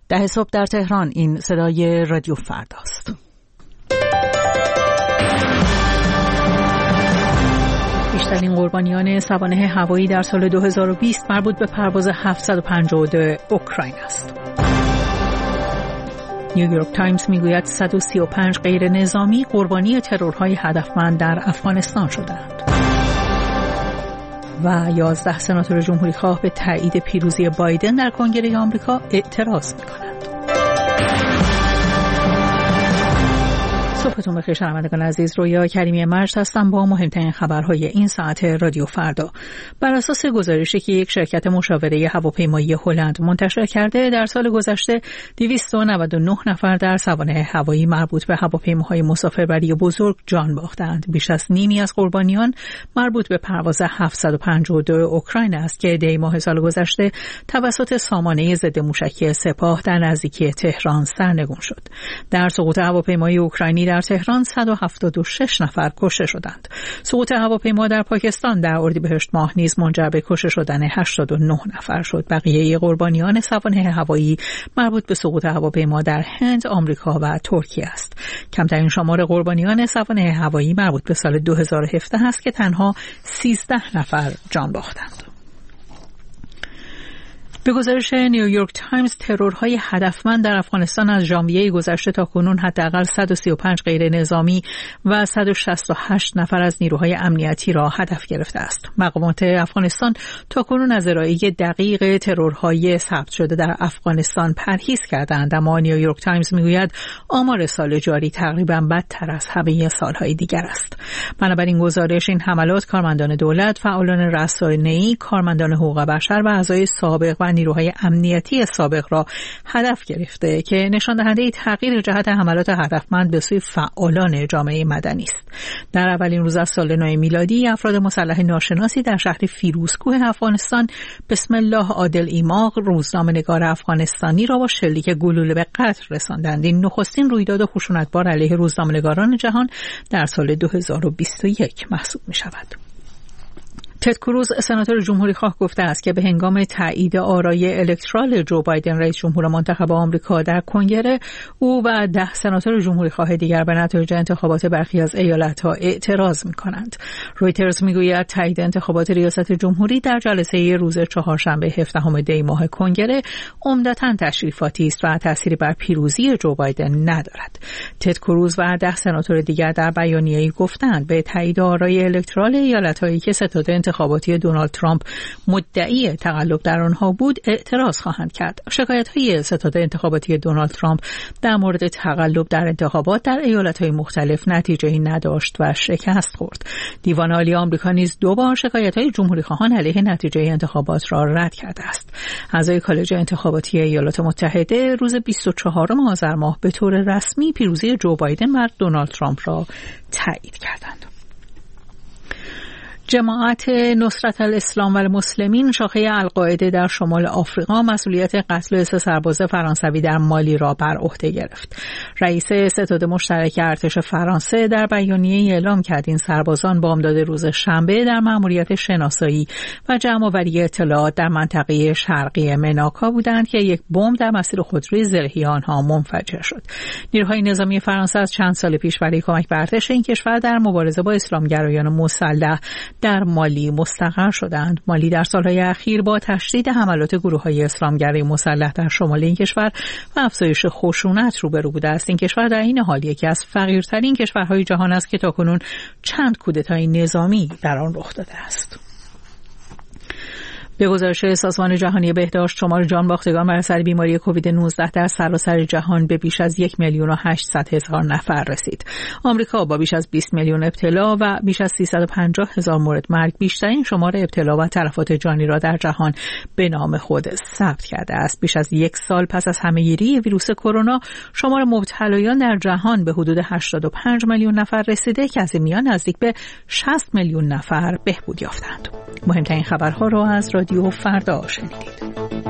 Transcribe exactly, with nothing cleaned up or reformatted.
ده صبح در تهران. این صدای رادیو فرداست. بیشترین قربانیان سوانح هوایی در سال دو هزار و بیست مربوط به پرواز هفتصد و پنجاه و دو اوکراین است. نیویورک تایمز میگوید صد و سی و پنج غیر نظامی قربانی ترورهای هدفمند در افغانستان شدند. و یازده سناتور جمهوری خواه به تایید پیروزی بایدن در کنگره آمریکا اعتراض می‌کنند. صبحتون بخیر شنوندگان عزیز. رویا کریمی مجد هستم با مهمترین خبرهای این ساعت رادیو فردا. بر اساس گزارشی که یک شرکت مشاوره هواپیمایی هلند منتشر کرده، در سال گذشته دویست و نود و نه نفر در سوانح هوایی مربوط به هواپیماهای مسافربری بزرگ جان باختند. بیش از نیمی از قربانیان مربوط به پرواز هفتصد و پنجاه و دو اوکراین است که دی ماه سال گذشته توسط سامانه ضد موشکی سپاه در نزدیکی تهران سرنگون شد. در سقوط هواپیمای اوکراینی در تهران صد و هفتاد و شش نفر کشته شدند. سقوط هواپیما در پاکستان در اردیبهشت ماه نیز منجر به کشته شدن هشتاد و نه نفر شد. بقیه قربانیان سوانح هوایی مربوط به سقوط هواپیما در هند، آمریکا و ترکیه است. کمترین شمار قربانیان سوانح هوایی مربوط به سال دو هزار و هفده است که تنها سیزده نفر جان باختند. به گزارش نیویورک تایمز، ترورهای هدفمند در افغانستان از ژانویه گذشته تا کنون حداقل صد و سی و پنج غیر نظامی و صد و شصت و هشت نفر از نیروهای امنیتی را هدف گرفته است. مقامات افغانستان تا کنون از ارائه دقیق ترورهای ثبت شده در افغانستان پرهیز کردند، اما نیویورک تایمز میگوید آمار سال جاری تقریباً بدتر از همه سالهای دیگر است. بنابراین گزارش این حملات کارمندان دولت، فعالان رسانه‌ای، کارمندان حقوق بشر و اعضای سابق و نیروهای امنیتی سابق را هدف گرفته که نشان دهنده تغییر جهت حملات هدفمند به سوی فعالان جامعه مدنی است. در اولین روز از سال نو میلادی، افراد مسلح ناشناسی در شهر فیروزکوه افغانستان بسم الله عادل ایماق، روزنامه‌نگار افغانستانی را با شلیک گلوله به قتل رساندند. این نخستین رویداد خشونتبار علیه روزنامه‌نگاران جهان در سال دو هزار و بیست و یک محسوب می‌شود. تد کروز سناتور جمهوری خواه گفته است که به هنگام تایید آرای الکترال جو بایدن رئیس جمهور منتخب آمریکا در کنگره، او و ده سناتور جمهوری خواه دیگر به نتایج انتخابات برخی از ایالت‌ها اعتراض می‌کنند. رویترز می‌گوید تایید انتخابات ریاست جمهوری در جلسه روز چهارشنبه هفدهم دی ماه کنگره عمدتاً تشریفاتی است و تأثیری بر پیروزی جو بایدن ندارد. تد کروز و ده سناتور دیگر در بیانیه‌ای گفتند به تایید آرای الکترال ایالت‌هایی که ستاد انتخاباتی دونالد ترامپ مدعی تقلب در آنها بود اعتراض خواهند کرد. شکایت‌های ستاد انتخاباتی دونالد ترامپ در مورد تقلب در انتخابات در ایالت‌های مختلف نتیجه‌ای نداشت و شکست خورد. دیوان عالی آمریکا نیز دو بار شکایت‌های جمهوری‌خواهان علیه نتیجه انتخابات را رد کرده است. اعضای کالج انتخاباتی ایالات متحده روز بیست و چهارم آذر ماه به طور رسمی پیروزی جو بایدن بر دونالد ترامپ را تایید کردند. جماعت نصرت الاسلام و المسلمین، شاخه القاعده در شمال آفریقا، مسئولیت قتل سه سرباز فرانسوی در مالی را بر عهده گرفت. رئیس ستاد مشترک ارتش فرانسه در بیانیه‌ای اعلام کرد این سربازان بامداد روز شنبه در مأموریت شناسایی و جمع‌آوری اطلاعات در منطقه شرقی مناکا بودند که یک بمب در مسیر خودروی زرهی آنها منفجر شد. نیروهای نظامی فرانسه از چند سال پیش برای کمک به ارتش این کشور در مبارزه با اسلامگرایان مسلح در مالی مستقر شدند. مالی در سالهای اخیر با تشدید حملات گروه‌های اسلامگرای مسلح در شمال این کشور و افزایش خشونت روبرو بوده است. این کشور در این حال یکی از فقیرترین کشورهای جهان است که تاکنون چند کودتای نظامی در آن رخ داده است. به گزارش سازمان جهانی بهداشت، شمار جان باختگان بر اثر بیماری کووید نوزده در سراسر جهان به بیش از یک میلیون و هشتصد هزار نفر رسید. آمریکا با بیش از بیست میلیون ابتلا و بیش از سیصد و پنجاه هزار مورد مرگ بیشترین شمار ابتلا و تلفات جانی را در جهان به نام خود ثبت کرده است. بیش از یک سال پس از همه‌گیری ویروس کرونا، شمار مبتلایان در جهان به حدود هشتاد و پنج میلیون نفر رسیده که از این میان نزدیک به شصت میلیون نفر بهبود یافتند. مهمترین خبرها را از رادیو فردا شنیدید.